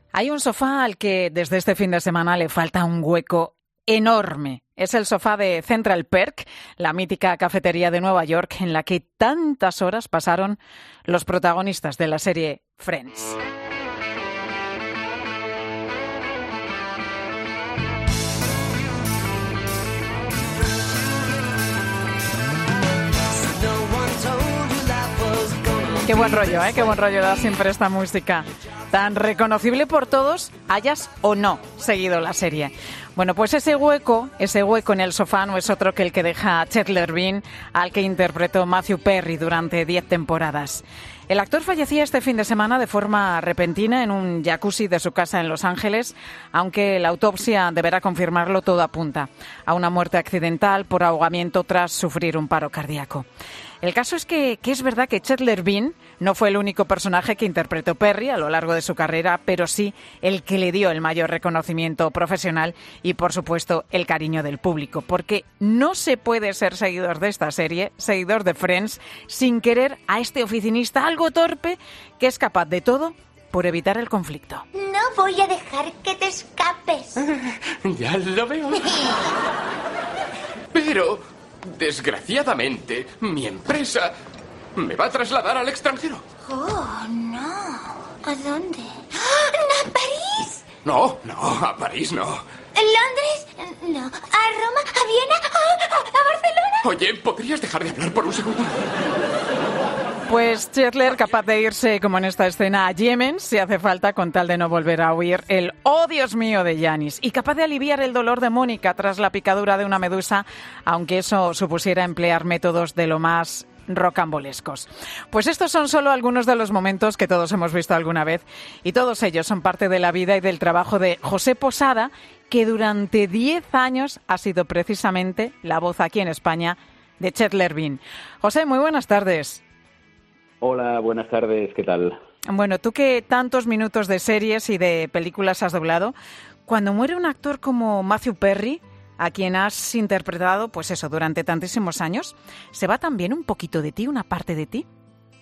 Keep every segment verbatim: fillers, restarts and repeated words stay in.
Hay un sofá al que desde este fin de semana le falta un hueco enorme. Es el sofá de Central Perk, la mítica cafetería de Nueva York en la que tantas horas pasaron los protagonistas de la serie Friends. Qué buen rollo, ¿eh? Qué buen rollo da siempre esta música. Tan reconocible por todos, hayas o no seguido la serie. Bueno, pues ese hueco, ese hueco en el sofá no es otro que el que deja Chandler Bing, al que interpretó Matthew Perry durante diez temporadas. El actor fallecía este fin de semana de forma repentina en un jacuzzi de su casa en Los Ángeles, aunque la autopsia deberá confirmarlo, todo apunta a una muerte accidental por ahogamiento tras sufrir un paro cardíaco. El caso es que, que es verdad que Chandler Bing no fue el único personaje que interpretó Perry a lo largo de su carrera, pero sí el que le dio el mayor reconocimiento profesional y, por supuesto, el cariño del público. Porque no se puede ser seguidor de esta serie, seguidor de Friends, sin querer a este oficinista algo torpe que es capaz de todo por evitar el conflicto. No voy a dejar que te escapes. Ya lo veo. Pero... desgraciadamente, mi empresa me va a trasladar al extranjero. Oh, no. ¿A dónde? ¡Ah! ¿A París? No, no, a París no. ¿Londres? No. ¿A Roma? ¿A Viena? ¿A, a Barcelona? Oye, ¿podrías dejar de hablar por un segundo? Pues Chandler, capaz de irse, como en esta escena, a Yemen, si hace falta, con tal de no volver a oír el «Oh, Dios mío» de Janice. Y capaz de aliviar el dolor de Mónica tras la picadura de una medusa, aunque eso supusiera emplear métodos de lo más rocambolescos. Pues estos son solo algunos de los momentos que todos hemos visto alguna vez, y todos ellos son parte de la vida y del trabajo de José Posada, que durante diez años ha sido precisamente la voz aquí en España de Chandler Bing. José, muy buenas tardes. Hola, buenas tardes, ¿qué tal? Bueno, tú que tantos minutos de series y de películas has doblado, cuando muere un actor como Matthew Perry, a quien has interpretado, pues eso, durante tantísimos años, ¿se va también un poquito de ti, una parte de ti?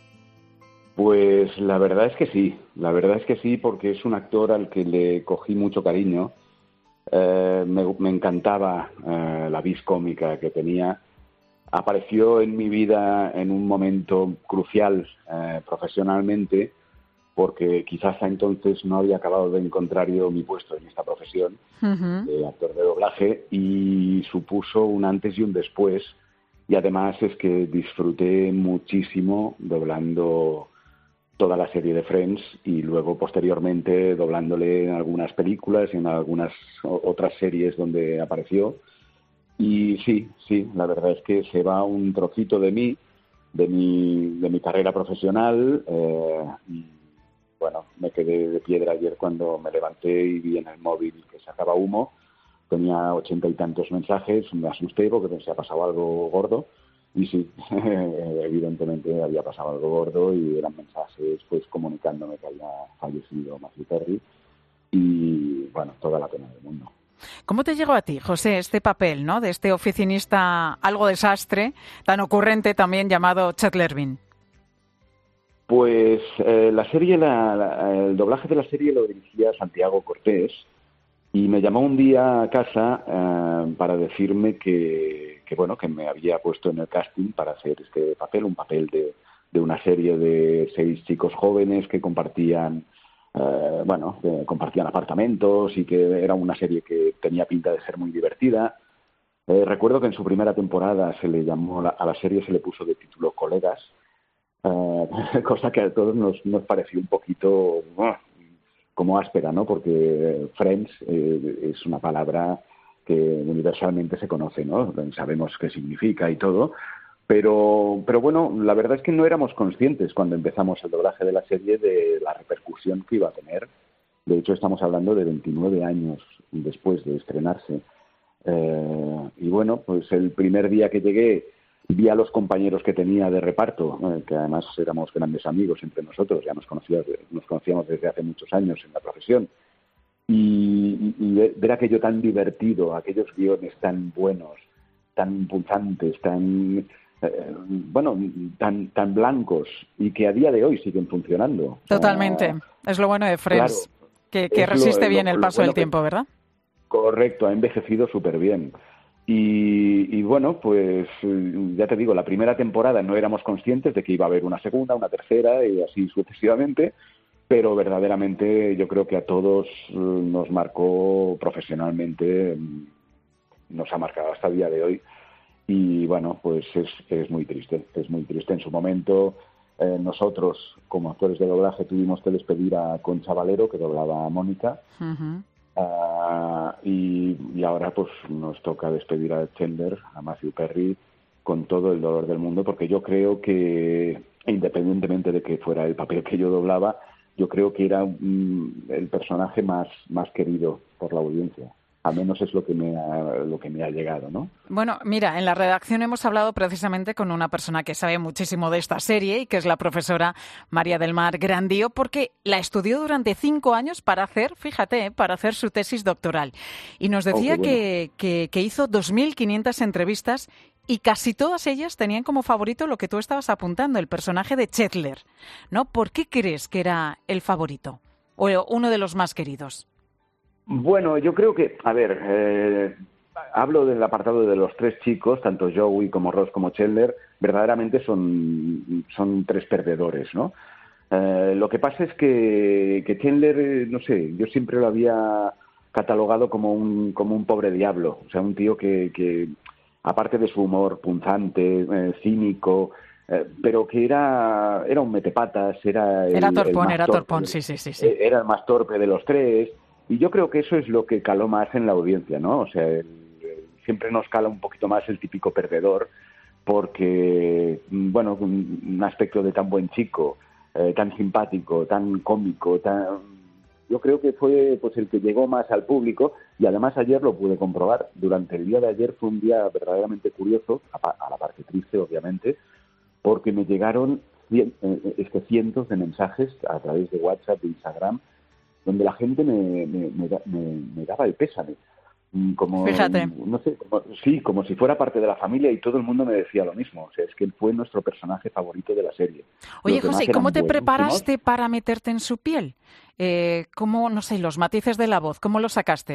Pues la verdad es que sí, la verdad es que sí, porque es un actor al que le cogí mucho cariño. Eh, me, me encantaba eh, la vis cómica que tenía. Apareció en mi vida en un momento crucial eh, profesionalmente, porque quizás hasta entonces no había acabado de encontrar yo mi puesto en esta profesión, uh-huh. de actor de doblaje, y supuso un antes y un después. Y además es que disfruté muchísimo doblando toda la serie de Friends y luego posteriormente doblándole en algunas películas y en algunas otras series donde apareció. Y sí, sí, la verdad es que se va un trocito de mí, de mi, de mi carrera profesional. Eh, y bueno, me quedé de piedra ayer cuando me levanté y vi en el móvil que sacaba humo. Tenía ochenta y tantos mensajes, me asusté porque pensé, ha pasado algo gordo. Y sí, evidentemente había pasado algo gordo y eran mensajes pues comunicándome que había fallecido Matthew Perry. Y bueno, toda la pena del mundo. ¿Cómo te llegó a ti, José, este papel, ¿no?, de este oficinista algo desastre, tan ocurrente también, llamado Chandler Bing? Pues eh, la serie, la, la, el doblaje de la serie lo dirigía Santiago Cortés y me llamó un día a casa eh, para decirme que, que, bueno, que me había puesto en el casting para hacer este papel, un papel de, de una serie de seis chicos jóvenes que compartían Eh, bueno, que compartían apartamentos y que era una serie que tenía pinta de ser muy divertida. Eh, recuerdo que en su primera temporada se le llamó, a la serie se le puso de título Colegas, eh, cosa que a todos nos, nos pareció un poquito uh, como áspera, ¿no? Porque Friends eh, es una palabra que universalmente se conoce, ¿no? Sabemos qué significa y todo. Pero, pero bueno, la verdad es que no éramos conscientes cuando empezamos el doblaje de la serie de la repercusión que iba a tener. De hecho, estamos hablando de veintinueve años después de estrenarse. Eh, y bueno, pues el primer día que llegué vi a los compañeros que tenía de reparto, eh, que además éramos grandes amigos entre nosotros, ya nos conocíamos, nos conocíamos desde hace muchos años en la profesión. Y, y, y ver aquello tan divertido, aquellos guiones tan buenos, tan punzantes, tan... Eh, bueno, tan tan blancos y que a día de hoy siguen funcionando. Totalmente, Uh, es lo bueno de Friends. que, que Es lo- resiste bien lo- el lo paso bueno del que- tiempo, ¿verdad? Correcto, ha envejecido súper bien. Y, y bueno, pues eh, ya te digo, la primera temporada no éramos conscientes de que iba a haber una segunda, una tercera y así sucesivamente, pero verdaderamente yo creo que a todos eh, nos marcó profesionalmente, mm, nos ha marcado hasta el día de hoy. Y bueno, pues es, es muy triste, es muy triste. En su momento, eh, nosotros como actores de doblaje tuvimos que despedir a Concha Valero, que doblaba a Mónica. Ujú. Ah, y, y ahora pues nos toca despedir a Chandler, a Matthew Perry, con todo el dolor del mundo, porque yo creo que, independientemente de que fuera el papel que yo doblaba, yo creo que era mm, el personaje más, más querido por la audiencia. Al menos es lo que me ha, lo que me ha llegado, ¿no? Bueno, mira, en la redacción hemos hablado precisamente con una persona que sabe muchísimo de esta serie y que es la profesora María del Mar Grandío, porque la estudió durante cinco años para hacer, fíjate, eh, para hacer su tesis doctoral. Y nos decía Oh, qué bueno. que, que, que hizo dos mil quinientas entrevistas y casi todas ellas tenían como favorito lo que tú estabas apuntando, el personaje de Chandler, ¿no? ¿Por qué crees que era el favorito o uno de los más queridos? Bueno, yo creo que, a ver, eh, hablo del apartado de los tres chicos, tanto Joey como Ross como Chandler, verdaderamente son, son tres perdedores, ¿no? Eh, lo que pasa es que, que Chandler, eh, no sé, yo siempre lo había catalogado como un, como un pobre diablo, o sea, un tío que, que aparte de su humor punzante, eh, cínico, eh, pero que era, era un metepatas, era el, Era el torpón, más era torpe, torpón, sí, sí, sí, sí. eh, era el más torpe de los tres. Y yo creo que eso es lo que caló más en la audiencia, ¿no? O sea, el, el, siempre nos cala un poquito más el típico perdedor, porque, bueno, un, un aspecto de tan buen chico, eh, tan simpático, tan cómico, tan... yo creo que fue pues el que llegó más al público, y además ayer lo pude comprobar. Durante el día de ayer fue un día verdaderamente curioso, a, a la parte triste, obviamente, porque me llegaron cien, eh, este, cientos de mensajes a través de WhatsApp, de Instagram, donde la gente me, me, me, me, me daba el pésame. Como, Fíjate. No sé, como, sí, como si fuera parte de la familia, y todo el mundo me decía lo mismo. O sea, es que él fue nuestro personaje favorito de la serie. Oye, Los demás José, ¿y cómo eran te buenísimos. preparaste para meterte en su piel? Eh, ¿Cómo, no sé, los matices de la voz, cómo los sacaste?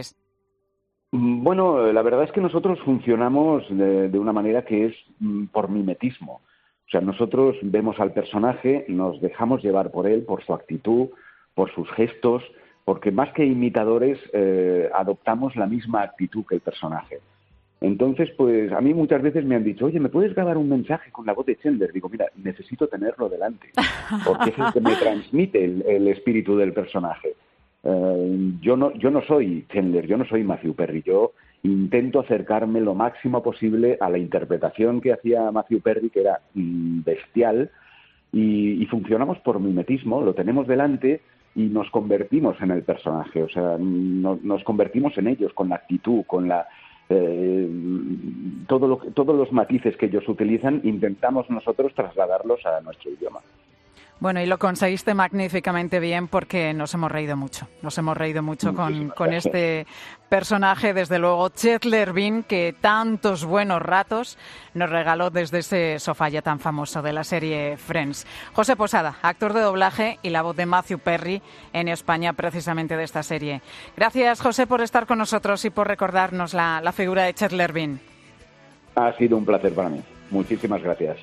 Bueno, la verdad es que nosotros funcionamos de, de una manera que es mm, por mimetismo. O sea, nosotros vemos al personaje, nos dejamos llevar por él, por su actitud, por sus gestos, porque más que imitadores eh, adoptamos la misma actitud que el personaje. Entonces, pues a mí muchas veces me han dicho, oye, ¿me puedes grabar un mensaje con la voz de Chandler? Digo, mira, necesito tenerlo delante, porque es el que me transmite el, el espíritu del personaje. Eh, yo no, yo no soy Chandler, yo no soy Matthew Perry, yo intento acercarme lo máximo posible a la interpretación que hacía Matthew Perry, que era mm, bestial, y, y funcionamos por mimetismo, lo tenemos delante y nos convertimos en el personaje, o sea, no, nos convertimos en ellos con la actitud, con la eh, todo lo, todos los matices que ellos utilizan, intentamos nosotros trasladarlos a nuestro idioma. Bueno, y lo conseguiste magníficamente bien, porque nos hemos reído mucho. Nos hemos reído mucho con, con este personaje, desde luego, Chandler Bing, que tantos buenos ratos nos regaló desde ese sofá ya tan famoso de la serie Friends. José Posada, actor de doblaje y la voz de Matthew Perry en España, precisamente de esta serie. Gracias, José, por estar con nosotros y por recordarnos la, la figura de Chandler Bing. Ha sido un placer para mí. Muchísimas gracias.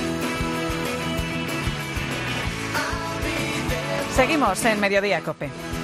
Seguimos en Mediodía COPE.